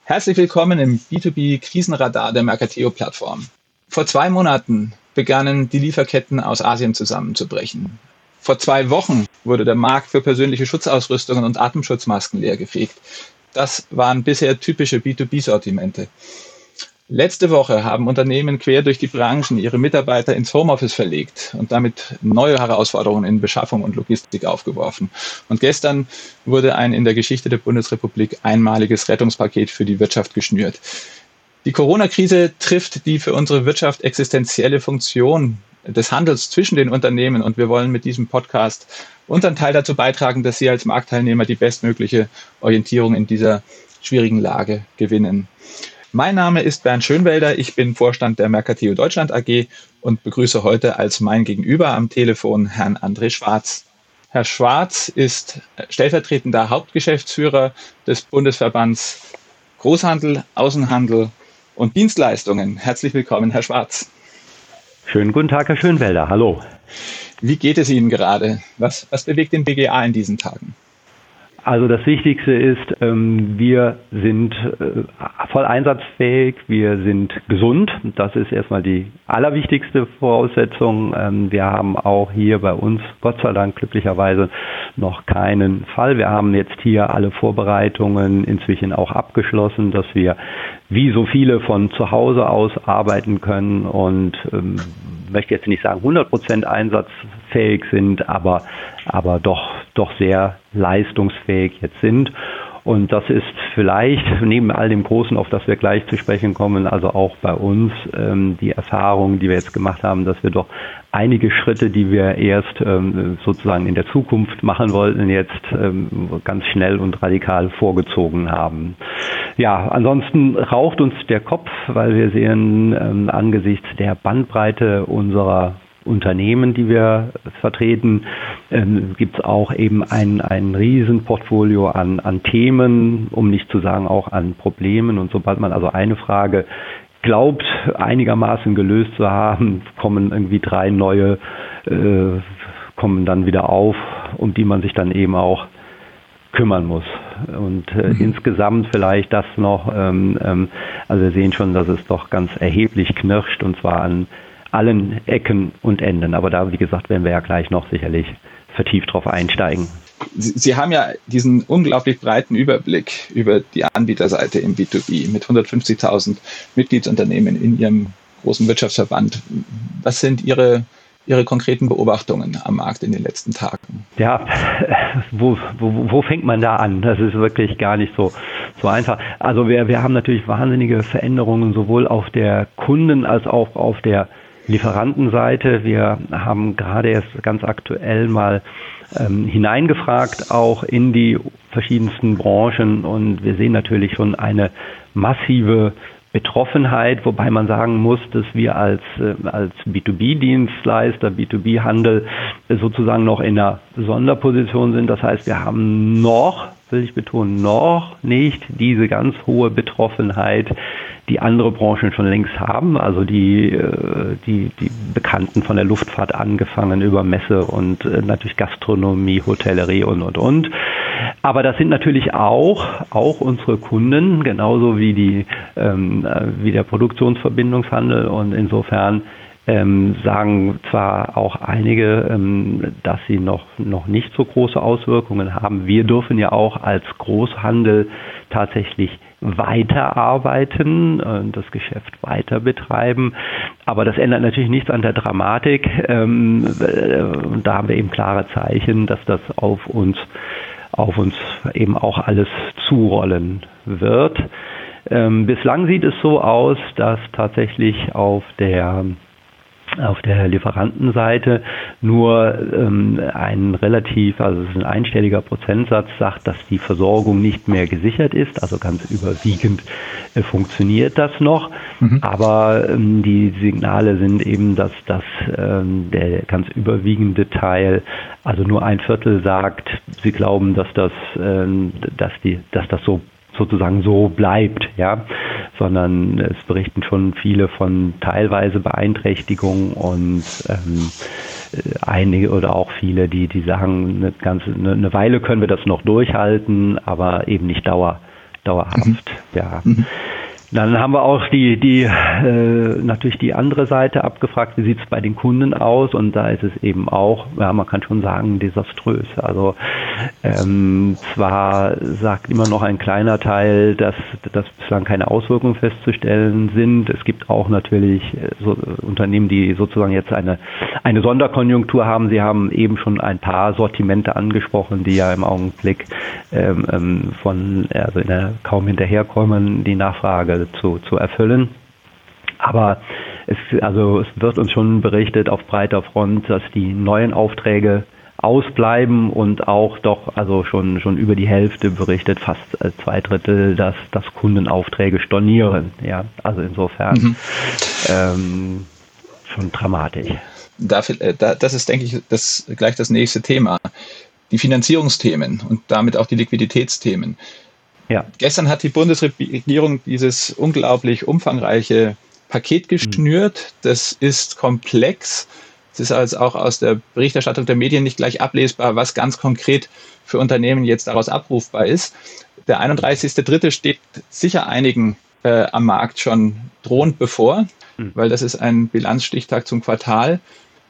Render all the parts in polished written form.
Herzlich willkommen im B2B-Krisenradar der Mercateo-Plattform. Vor 2 Monaten begannen die Lieferketten aus Asien zusammenzubrechen. Vor 2 Wochen wurde der Markt für persönliche Schutzausrüstungen und Atemschutzmasken leergefegt. Das waren bisher typische B2B-Sortimente. Letzte Woche haben Unternehmen quer durch die Branchen ihre Mitarbeiter ins Homeoffice verlegt und damit neue Herausforderungen in Beschaffung und Logistik aufgeworfen. Und gestern wurde ein in der Geschichte der Bundesrepublik einmaliges Rettungspaket für die Wirtschaft geschnürt. Die Corona-Krise trifft die für unsere Wirtschaft existenzielle Funktion des Handels zwischen den Unternehmen und wir wollen mit diesem Podcast unseren Teil dazu beitragen, dass Sie als Marktteilnehmer die bestmögliche Orientierung in dieser schwierigen Lage gewinnen. Mein Name ist Bernd Schönwelder, ich bin Vorstand der Mercateo Deutschland AG und begrüße heute als mein Gegenüber am Telefon Herrn André Schwarz. Herr Schwarz ist stellvertretender Hauptgeschäftsführer des Bundesverbands Großhandel, Außenhandel und Dienstleistungen. Herzlich willkommen, Herr Schwarz. Schönen guten Tag, Herr Schönwelder. Hallo. Wie geht es Ihnen gerade? Was bewegt den BGA in diesen Tagen? Also das Wichtigste ist, wir sind voll einsatzfähig, wir sind gesund. Das ist erstmal die allerwichtigste Voraussetzung. Wir haben auch hier bei uns, Gott sei Dank glücklicherweise, noch keinen Fall. Wir haben jetzt hier alle Vorbereitungen inzwischen auch abgeschlossen, dass wir wie so viele von zu Hause aus arbeiten können und möchte jetzt nicht sagen 100% einsatzfähig sind, aber doch sehr leistungsfähig jetzt sind. Und das ist vielleicht neben all dem Großen, auf das wir gleich zu sprechen kommen, also auch bei uns die Erfahrung, die wir jetzt gemacht haben, dass wir doch einige Schritte, die wir erst sozusagen in der Zukunft machen wollten, jetzt ganz schnell und radikal vorgezogen haben. Ja, ansonsten raucht uns der Kopf, weil wir sehen angesichts der Bandbreite unserer Unternehmen, die wir vertreten, gibt es auch eben ein Riesenportfolio an Themen, um nicht zu sagen auch an Problemen. Und sobald man also eine Frage glaubt, einigermaßen gelöst zu haben, kommen irgendwie 3 neue, kommen dann wieder auf, um die man sich dann eben auch kümmern muss. Und insgesamt vielleicht das noch, also wir sehen schon, dass es doch ganz erheblich knirscht und zwar an allen Ecken und Enden. Aber da, wie gesagt, werden wir ja gleich noch sicherlich vertieft drauf einsteigen. Sie haben ja diesen unglaublich breiten Überblick über die Anbieterseite im B2B mit 150.000 Mitgliedsunternehmen in Ihrem großen Wirtschaftsverband. Was sind Ihre konkreten Beobachtungen am Markt in den letzten Tagen? Ja, wo fängt man da an? Das ist wirklich gar nicht so einfach. Also wir haben natürlich wahnsinnige Veränderungen sowohl auf der Kunden- als auch auf der Lieferantenseite. Wir haben gerade erst ganz aktuell mal hineingefragt, auch in die verschiedensten Branchen und wir sehen natürlich schon eine massive Betroffenheit, wobei man sagen muss, dass wir als B2B-Dienstleister, B2B-Handel sozusagen noch in einer Sonderposition sind. Das heißt, wir haben noch, will ich betonen, noch nicht diese ganz hohe Betroffenheit, die andere Branchen schon längst haben, also die Bekannten von der Luftfahrt angefangen über Messe und natürlich Gastronomie, Hotellerie und. Aber das sind natürlich auch unsere Kunden, genauso wie wie der Produktionsverbindungshandel und insofern sagen zwar auch einige, dass sie noch nicht so große Auswirkungen haben. Wir dürfen ja auch als Großhandel tatsächlich weiterarbeiten, das Geschäft weiter betreiben. Aber das ändert natürlich nichts an der Dramatik. Und da haben wir eben klare Zeichen, dass das auf uns eben auch alles zurollen wird. Bislang sieht es so aus, dass tatsächlich auf der Lieferantenseite nur also es ist ein einstelliger Prozentsatz sagt, dass die Versorgung nicht mehr gesichert ist. Also ganz überwiegend funktioniert das noch. Aber die Signale sind eben, dass der ganz überwiegende Teil, also nur 1/4 sagt, sie glauben, dass das so sozusagen so bleibt, ja, sondern es berichten schon viele von teilweise Beeinträchtigungen und einige oder auch viele, die sagen, eine Weile können wir das noch durchhalten, aber eben nicht dauerhaft. Ja. Dann haben wir auch natürlich die andere Seite abgefragt, wie sieht es bei den Kunden aus, und da ist es eben auch, ja, man kann schon sagen, desaströs. Also zwar sagt immer noch ein kleiner Teil, dass bislang keine Auswirkungen festzustellen sind. Es gibt auch natürlich so Unternehmen, die sozusagen jetzt eine Sonderkonjunktur haben. Sie haben eben schon ein paar Sortimente angesprochen, die ja im Augenblick kaum hinterherkommen, die Nachfrage zu erfüllen. Aber es wird uns schon berichtet auf breiter Front, dass die neuen Aufträge ausbleiben, und auch doch schon über die Hälfte berichtet, fast 2/3, dass Kundenaufträge stornieren. Ja, also insofern schon dramatisch. Das ist, denke ich, gleich das nächste Thema. Die Finanzierungsthemen und damit auch die Liquiditätsthemen. Ja. Gestern hat die Bundesregierung dieses unglaublich umfangreiche Paket geschnürt. Das ist komplex. Es ist also auch aus der Berichterstattung der Medien nicht gleich ablesbar, was ganz konkret für Unternehmen jetzt daraus abrufbar ist. Der 31.3. steht sicher einigen am Markt schon drohend bevor, weil das ist ein Bilanzstichtag zum Quartal.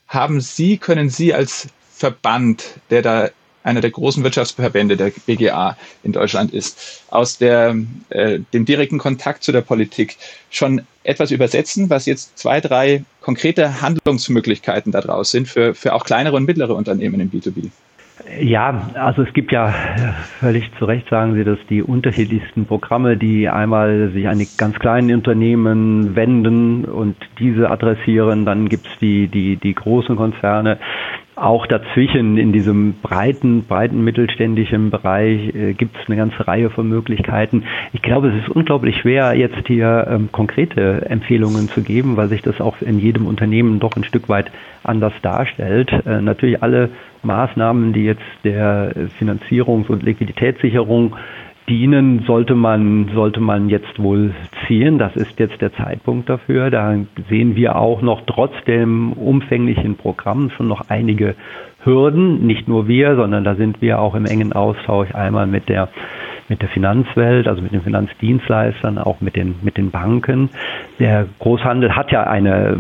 Können Sie als Verband, der da einer der großen Wirtschaftsverbände der BGA in Deutschland ist, aus dem direkten Kontakt zu der Politik schon etwas übersetzen, was jetzt 2, 3 konkrete Handlungsmöglichkeiten daraus sind für auch kleinere und mittlere Unternehmen im B2B? Ja, also es gibt ja, völlig zu Recht sagen Sie, dass die unterschiedlichsten Programme, die einmal sich an die ganz kleinen Unternehmen wenden und diese adressieren, dann gibt's die großen Konzerne. Auch dazwischen in diesem breiten mittelständischen Bereich gibt es eine ganze Reihe von Möglichkeiten. Ich glaube, es ist unglaublich schwer, jetzt hier konkrete Empfehlungen zu geben, weil sich das auch in jedem Unternehmen doch ein Stück weit anders darstellt. Natürlich alle Maßnahmen, die jetzt der Finanzierungs- und Liquiditätssicherung dienen, sollte man jetzt wohl ziehen. Das ist jetzt der Zeitpunkt dafür. Da sehen wir auch noch trotz dem umfänglichen Programm schon noch einige Hürden. Nicht nur wir, sondern da sind wir auch im engen Austausch einmal mit der Finanzwelt, also mit den Finanzdienstleistern, auch mit den Banken. Der Großhandel hat ja eine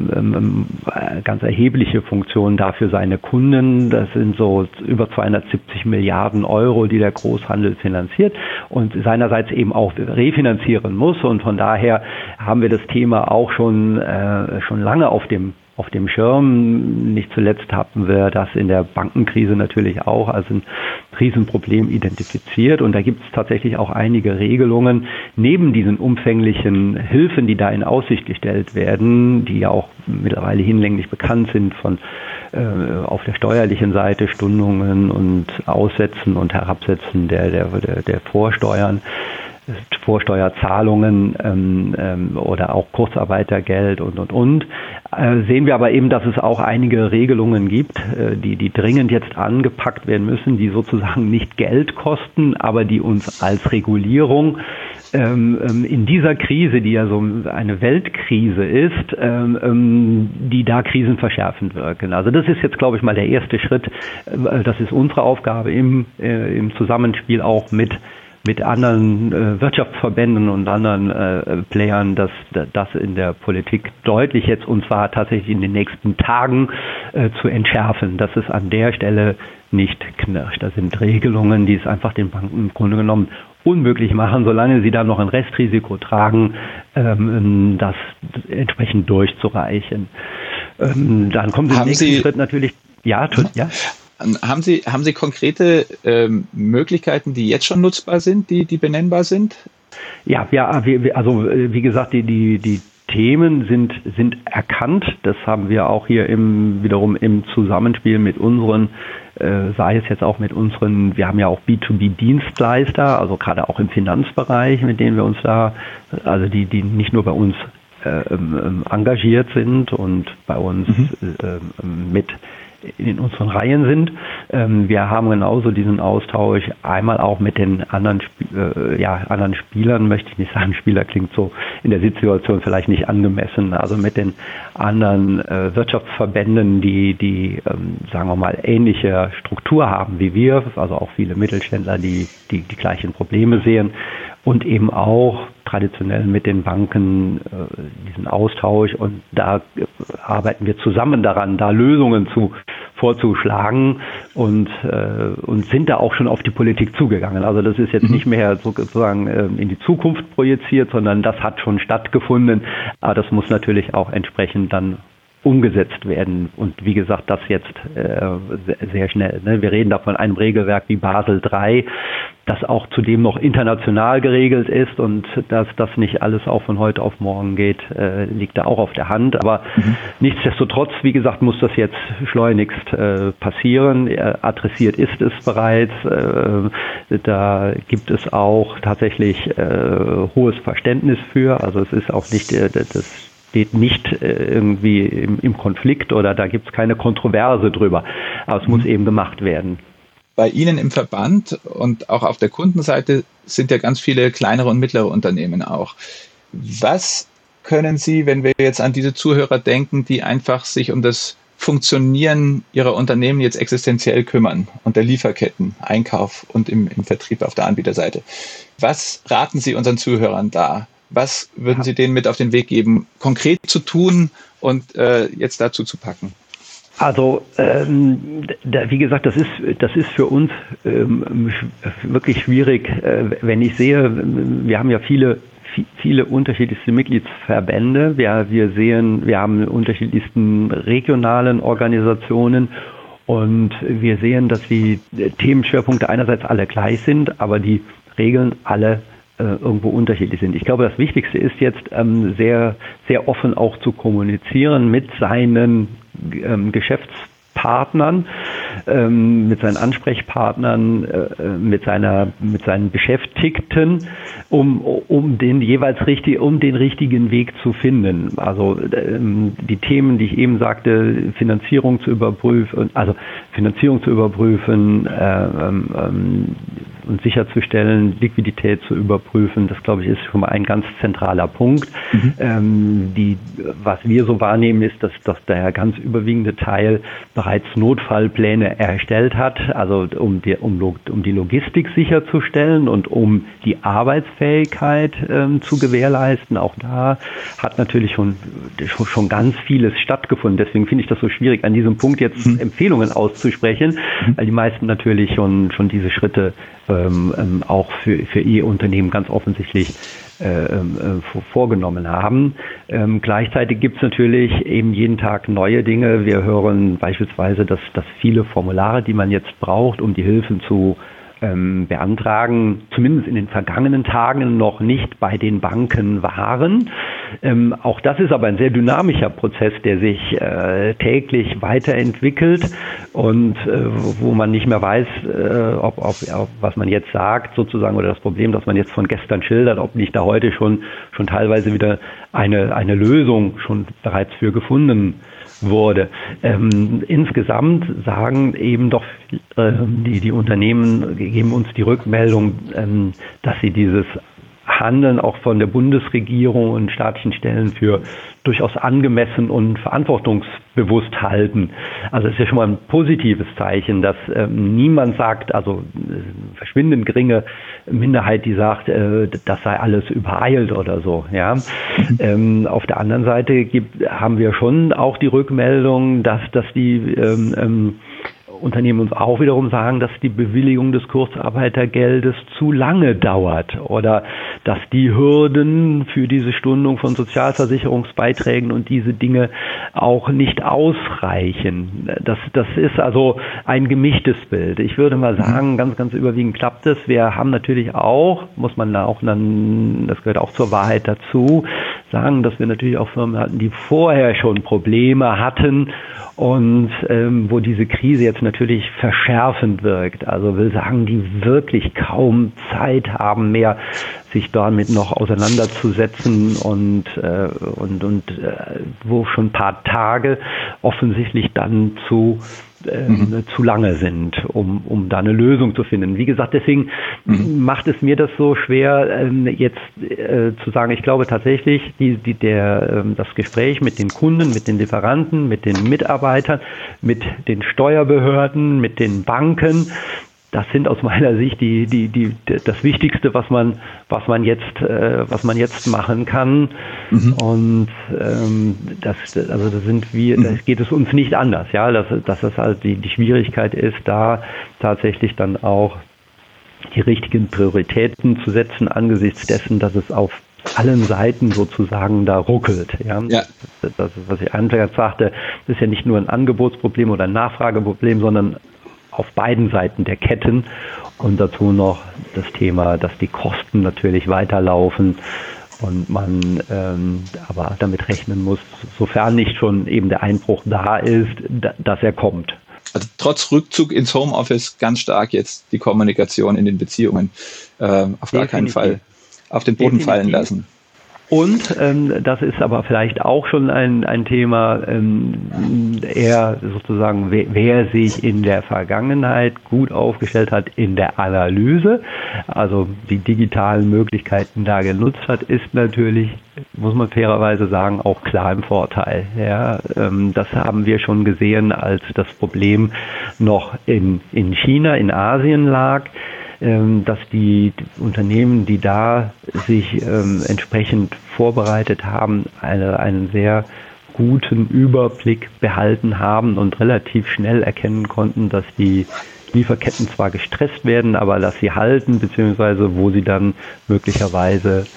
ganz erhebliche Funktion dafür seine Kunden. Das sind so über 270 Milliarden Euro, die der Großhandel finanziert und seinerseits eben auch refinanzieren muss. Und von daher haben wir das Thema auch schon lange auf dem Schirm. Nicht zuletzt hatten wir das in der Bankenkrise natürlich auch als ein Riesenproblem identifiziert. Und da gibt es tatsächlich auch einige Regelungen neben diesen umfänglichen Hilfen, die da in Aussicht gestellt werden, die ja auch mittlerweile hinlänglich bekannt sind von auf der steuerlichen Seite, Stundungen und Aussetzen und Herabsetzen der Vorsteuern. Vorsteuerzahlungen oder auch Kurzarbeitergeld und. Sehen wir aber eben, dass es auch einige Regelungen gibt, die dringend jetzt angepackt werden müssen, die sozusagen nicht Geld kosten, aber die uns als Regulierung in dieser Krise, die ja so eine Weltkrise ist, die da krisenverschärfend wirken. Also das ist jetzt, glaube ich, mal der erste Schritt. Das ist unsere Aufgabe im Zusammenspiel auch mit anderen Wirtschaftsverbänden und anderen Playern, dass das in der Politik deutlich jetzt, und zwar tatsächlich in den nächsten Tagen, zu entschärfen, dass es an der Stelle nicht knirscht. Das sind Regelungen, die es einfach den Banken im Grunde genommen unmöglich machen, solange sie da noch ein Restrisiko tragen, das entsprechend durchzureichen. Dann kommt im nächsten Schritt natürlich, ja. Haben Sie konkrete Möglichkeiten, die jetzt schon nutzbar sind, die benennbar sind? Ja, wie gesagt, die Themen sind erkannt. Das haben wir auch hier wiederum im Zusammenspiel mit unseren, sei es jetzt auch mit unseren, wir haben ja auch B2B-Dienstleister, also gerade auch im Finanzbereich, mit denen wir uns also die nicht nur bei uns engagiert sind und bei uns mit in unseren Reihen sind. Wir haben genauso diesen Austausch einmal auch mit den anderen Spielern, möchte ich nicht sagen, Spieler klingt so in der Situation vielleicht nicht angemessen, also mit den anderen Wirtschaftsverbänden, die sagen wir mal, ähnliche Struktur haben wie wir, also auch viele Mittelständler, die gleichen Probleme sehen. und eben auch traditionell mit den Banken diesen Austausch, und da arbeiten wir zusammen daran, da Lösungen vorzuschlagen und sind da auch schon auf die Politik zugegangen. Also das ist jetzt nicht mehr sozusagen in die Zukunft projiziert, sondern das hat schon stattgefunden, aber das muss natürlich auch entsprechend dann umgesetzt werden. Und wie gesagt, das jetzt sehr schnell. Ne? Wir reden da von einem Regelwerk wie Basel III, das auch zudem noch international geregelt ist, und dass das nicht alles auch von heute auf morgen geht, liegt da auch auf der Hand. Aber nichtsdestotrotz, wie gesagt, muss das jetzt schleunigst passieren. Adressiert ist es bereits. Da gibt es auch tatsächlich hohes Verständnis für. Also es ist auch nicht das steht nicht irgendwie im Konflikt, oder da gibt es keine Kontroverse drüber. Aber es muss eben gemacht werden. Bei Ihnen im Verband und auch auf der Kundenseite sind ja ganz viele kleinere und mittlere Unternehmen auch. Was können Sie, wenn wir jetzt an diese Zuhörer denken, die einfach sich um das Funktionieren ihrer Unternehmen jetzt existenziell kümmern und der Lieferketten, Einkauf und im Vertrieb auf der Anbieterseite, was raten Sie unseren Zuhörern da? Was würden Sie denen mit auf den Weg geben, konkret zu tun und jetzt dazu zu packen? Also wie gesagt, das ist für uns wirklich schwierig, wenn ich sehe, wir haben ja viele unterschiedlichste Mitgliedsverbände. Wir haben unterschiedlichsten regionalen Organisationen, und wir sehen, dass die Themenschwerpunkte einerseits alle gleich sind, aber die Regeln alle irgendwo unterschiedlich sind. Ich glaube, das Wichtigste ist jetzt sehr, sehr offen auch zu kommunizieren mit seinen Geschäftspartnern, mit seinen Ansprechpartnern, mit seinen Beschäftigten, um den richtigen Weg zu finden. Also die Themen, die ich eben sagte, Finanzierung zu überprüfen und sicherzustellen, Liquidität zu überprüfen, das glaube ich ist schon mal ein ganz zentraler Punkt. Was wir so wahrnehmen, ist, dass der ganz überwiegende Teil bereits Notfallpläne erstellt hat, also um die Logistik sicherzustellen und um die Arbeitsfähigkeit zu gewährleisten. Auch da hat natürlich schon ganz vieles stattgefunden. Deswegen finde ich das so schwierig, an diesem Punkt jetzt Empfehlungen auszusprechen, weil die meisten natürlich schon diese Schritte auch für ihr Unternehmen ganz offensichtlich vorgenommen haben. Gleichzeitig gibt es natürlich eben jeden Tag neue Dinge. Wir hören beispielsweise, dass viele Formulare, die man jetzt braucht, um die Hilfen zu beantragen, zumindest in den vergangenen Tagen noch nicht bei den Banken waren. Auch das ist aber ein sehr dynamischer Prozess, der sich täglich weiterentwickelt und wo man nicht mehr weiß, ob was man jetzt sagt sozusagen, oder das Problem, das man jetzt von gestern schildert, ob nicht da heute schon teilweise wieder eine Lösung schon bereits für gefunden wurde. Insgesamt sagen eben doch die Unternehmen, geben uns die Rückmeldung, dass sie dieses Handeln auch von der Bundesregierung und staatlichen Stellen für durchaus angemessen und verantwortungsbewusst halten. Also es ist ja schon mal ein positives Zeichen, dass niemand sagt, also verschwindend geringe Minderheit, die sagt, das sei alles übereilt oder so. Ja. Auf der anderen Seite haben wir schon auch die Rückmeldung, dass die Unternehmen uns auch wiederum sagen, dass die Bewilligung des Kurzarbeitergeldes zu lange dauert oder dass die Hürden für diese Stundung von Sozialversicherungsbeiträgen und diese Dinge auch nicht ausreichen. Das ist also ein gemischtes Bild. Ich würde mal sagen, ganz, ganz überwiegend klappt es. Wir haben natürlich auch, muss man da auch dann, das gehört auch zur Wahrheit dazu, sagen, dass wir natürlich auch Firmen hatten, die vorher schon Probleme hatten und wo diese Krise jetzt natürlich verschärfend wirkt. Also will sagen, die wirklich kaum Zeit haben mehr, sich damit noch auseinanderzusetzen und wo schon ein paar Tage offensichtlich dann zu lange sind, um da eine Lösung zu finden. Wie gesagt, deswegen macht es mir das so schwer, jetzt zu sagen, ich glaube tatsächlich, das Gespräch mit den Kunden, mit den Lieferanten, mit den Mitarbeitern, mit den Steuerbehörden, mit den Banken, das sind aus meiner Sicht das Wichtigste, was man jetzt machen kann. Mhm. Und da geht es uns nicht anders, ja, dass das halt die Schwierigkeit ist, da tatsächlich dann auch die richtigen Prioritäten zu setzen angesichts dessen, dass es auf allen Seiten sozusagen da ruckelt. Ja? Ja. Das ist, was ich anfangs sagte, das ist ja nicht nur ein Angebotsproblem oder ein Nachfrageproblem, sondern auf beiden Seiten der Ketten und dazu noch das Thema, dass die Kosten natürlich weiterlaufen und man aber damit rechnen muss, sofern nicht schon eben der Einbruch da ist, dass er kommt. Also trotz Rückzug ins Homeoffice ganz stark jetzt die Kommunikation in den Beziehungen auf gar keinen Fall auf den Boden fallen lassen. Und das ist aber vielleicht auch schon ein Thema, eher sozusagen, wer sich in der Vergangenheit gut aufgestellt hat in der Analyse, also die digitalen Möglichkeiten da genutzt hat, ist natürlich, muss man fairerweise sagen, auch klar im Vorteil. Ja, das haben wir schon gesehen, als das Problem noch in China, in Asien lag, dass die Unternehmen, die da sich entsprechend vorbereitet haben, einen sehr guten Überblick behalten haben und relativ schnell erkennen konnten, dass die Lieferketten zwar gestresst werden, aber dass sie halten, beziehungsweise wo sie dann möglicherweise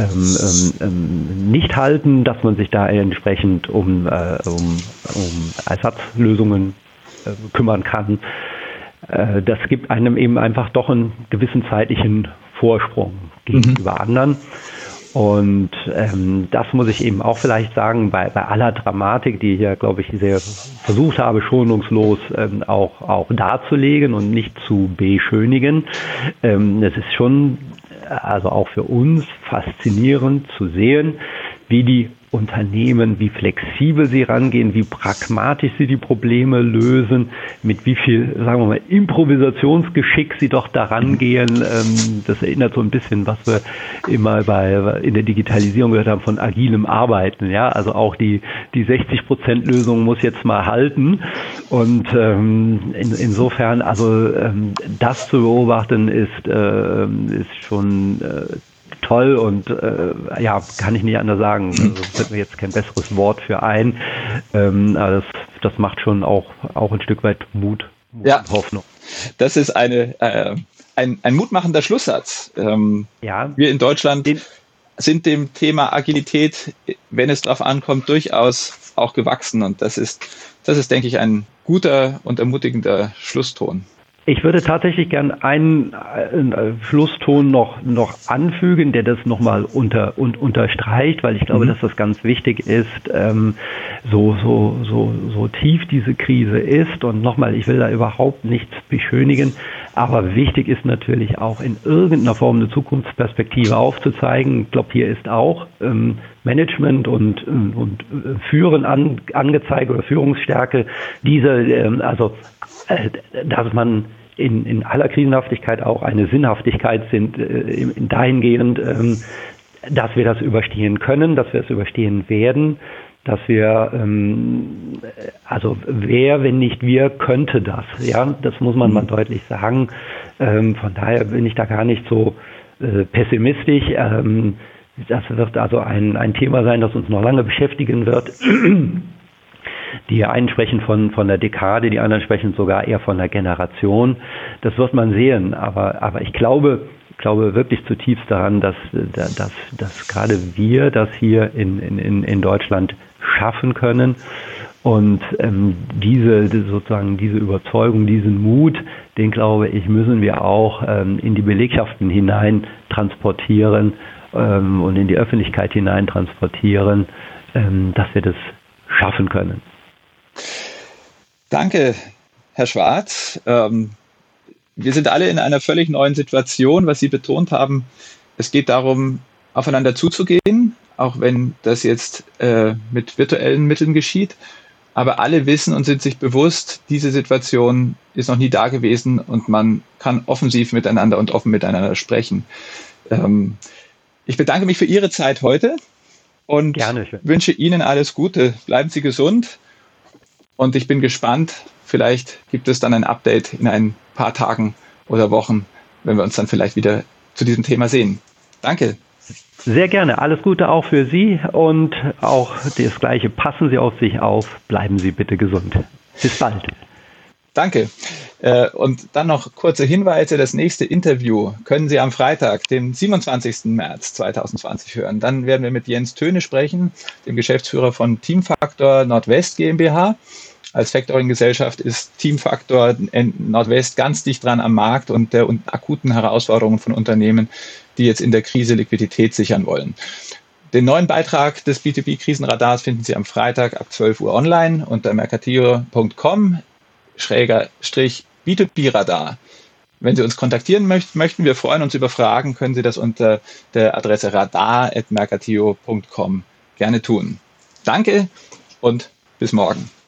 nicht halten, dass man sich da entsprechend um Ersatzlösungen kümmern kann. Das gibt einem eben einfach doch einen gewissen zeitlichen Vorsprung gegenüber anderen. Und das muss ich eben auch vielleicht sagen, bei aller Dramatik, die ich ja, glaube ich, sehr versucht habe, schonungslos auch darzulegen und nicht zu beschönigen. Es ist schon, also auch für uns, faszinierend zu sehen, wie die Unternehmen, wie flexibel sie rangehen, wie pragmatisch sie die Probleme lösen, mit wie viel, sagen wir mal, Improvisationsgeschick sie doch daran gehen. Das erinnert so ein bisschen, was wir immer in der Digitalisierung gehört haben von agilem Arbeiten. Ja, also auch die 60%-Lösung muss jetzt mal halten. Und insofern, also das zu beobachten ist schon toll und kann ich nicht anders sagen. Also fällt mir jetzt kein besseres Wort für ein. Aber das macht schon auch ein Stück weit Mut und Hoffnung. Das ist ein mutmachender Schlusssatz. Wir in Deutschland sind dem Thema Agilität, wenn es darauf ankommt, durchaus auch gewachsen. Und das ist, denke ich, ein guter und ermutigender Schlusston. Ich würde tatsächlich gern einen Schlusston noch anfügen, der das nochmal unterstreicht, weil ich glaube, dass das ganz wichtig ist, so tief diese Krise ist. Und nochmal, ich will da überhaupt nichts beschönigen, aber wichtig ist natürlich auch in irgendeiner Form eine Zukunftsperspektive aufzuzeigen. Ich glaube, hier ist auch Management und Führen angezeigt oder Führungsstärke, dass man in aller Krisenhaftigkeit auch eine Sinnhaftigkeit sind, dahingehend, dass wir das überstehen können, dass wir es überstehen werden, dass wir, wer, wenn nicht wir, könnte das. Ja, das muss man mal deutlich sagen. Von daher bin ich da gar nicht so pessimistisch. Das wird also ein Thema sein, das uns noch lange beschäftigen wird. Die einen sprechen von der Dekade, die anderen sprechen sogar eher von der Generation. Das wird man sehen. Aber ich glaube wirklich zutiefst daran, dass gerade wir das hier in Deutschland schaffen können. Und diese Überzeugung, diesen Mut, den, glaube ich, müssen wir auch in die Belegschaften hinein transportieren und in die Öffentlichkeit hinein transportieren, dass wir das schaffen können. Danke, Herr Schwarz. Wir sind alle in einer völlig neuen Situation, was Sie betont haben. Es geht darum, aufeinander zuzugehen, auch wenn das jetzt mit virtuellen Mitteln geschieht. Aber alle wissen und sind sich bewusst, diese Situation ist noch nie da gewesen und man kann offensiv miteinander und offen miteinander sprechen. Ich bedanke mich für Ihre Zeit heute und wünsche Ihnen alles Gute. Bleiben Sie gesund. Und ich bin gespannt, vielleicht gibt es dann ein Update in ein paar Tagen oder Wochen, wenn wir uns dann vielleicht wieder zu diesem Thema sehen. Danke. Sehr gerne. Alles Gute auch für Sie und auch das Gleiche. Passen Sie auf sich auf. Bleiben Sie bitte gesund. Bis bald. Danke. Und dann noch kurze Hinweise. Das nächste Interview können Sie am Freitag, dem 27. März 2020 hören. Dann werden wir mit Jens Töne sprechen, dem Geschäftsführer von Teamfaktor Nordwest GmbH. Als Factoring-Gesellschaft ist Teamfaktor Nordwest ganz dicht dran am Markt und der akuten Herausforderungen von Unternehmen, die jetzt in der Krise Liquidität sichern wollen. Den neuen Beitrag des B2B-Krisenradars finden Sie am Freitag ab 12 Uhr online unter mercatio.com/B2B-Radar. Wenn Sie uns kontaktieren möchten, wir freuen uns über Fragen, können Sie das unter der Adresse radar@mercatio.com gerne tun. Danke und bis morgen.